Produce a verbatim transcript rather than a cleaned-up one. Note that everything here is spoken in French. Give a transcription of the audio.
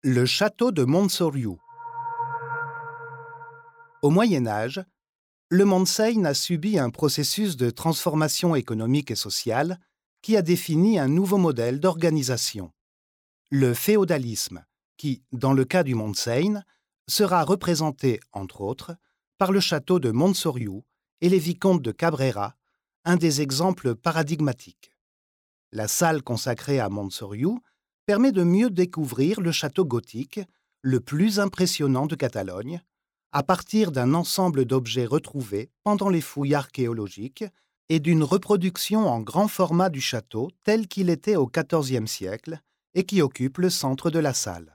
Le château de Montsoriou. Au Moyen Âge, le Montseny a subi un processus de transformation économique et sociale qui a défini un nouveau modèle d'organisation. Le féodalisme, qui, dans le cas du Montseny, sera représenté, entre autres, par le château de Montsoriou et les vicomtes de Cabrera, un des exemples paradigmatiques. La salle consacrée à Montsoriou permet de mieux découvrir le château gothique, le plus impressionnant de Catalogne, à partir d'un ensemble d'objets retrouvés pendant les fouilles archéologiques et d'une reproduction en grand format du château tel qu'il était au quatorzième siècle et qui occupe le centre de la salle.